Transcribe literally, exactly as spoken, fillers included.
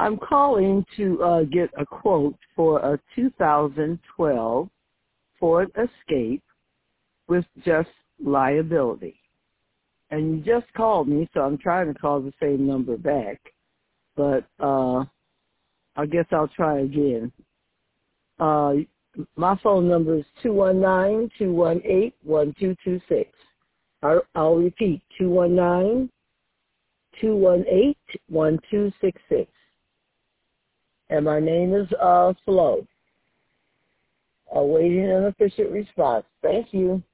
I'm calling to uh, get a quote for a two thousand twelve Ford Escape with just liability. And you just called me, so I'm trying to call the same number back. But uh, I guess I'll try again. Uh, my phone number is two one nine, two one eight, one two two six. I'll, I'll repeat, two one nine, two one eight, one two six six. And my name is uh, Flo. Awaiting an official response. Thank you.